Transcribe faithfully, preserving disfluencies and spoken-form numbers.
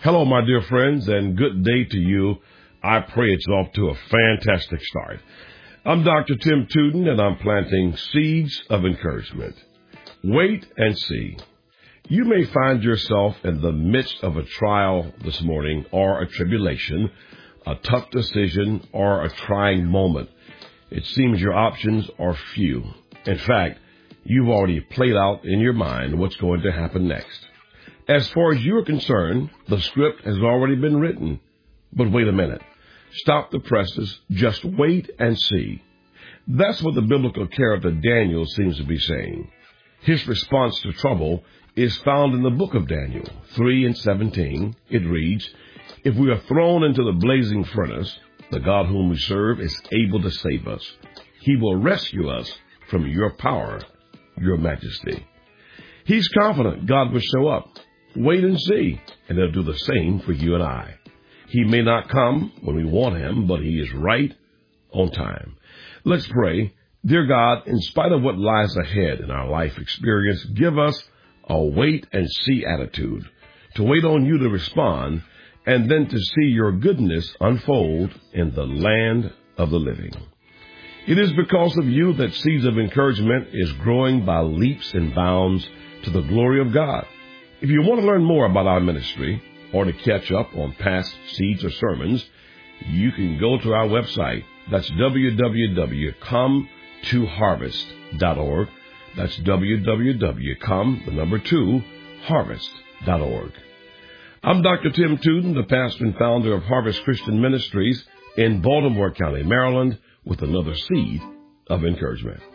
Hello, my dear friends, and good day to you. I pray it's off to a fantastic start. I'm Doctor Tim Tuden, and I'm planting seeds of encouragement. Wait and see. You may find yourself in the midst of a trial this morning, or a tribulation, a tough decision, or a trying moment. It seems your options are few. In fact, you've already played out in your mind what's going to happen next. As far as you're concerned, the script has already been written. But wait a minute. Stop the presses. Just wait and see. That's what the biblical character Daniel seems to be saying. His response to trouble is found in the book of Daniel, three and seventeen. It reads, "If we are thrown into the blazing furnace, the God whom we serve is able to save us. He will rescue us from your power, your majesty." He's confident God will show up. Wait and see, and he'll do the same for you and I. He may not come when we want him, but he is right on time. Let's pray. Dear God, in spite of what lies ahead in our life experience, give us a wait and see attitude, to wait on you to respond, and then to see your goodness unfold in the land of the living. It is because of you that Seeds of Encouragement is growing by leaps and bounds to the glory of God. If you want to learn more about our ministry or to catch up on past seeds or sermons, you can go to our website. That's w w w dot come to harvest dot org. That's w w w dot come, the number two, harvest dot org. I'm Doctor Tim Tuden, the pastor and founder of Harvest Christian Ministries in Baltimore County, Maryland, with another seed of encouragement.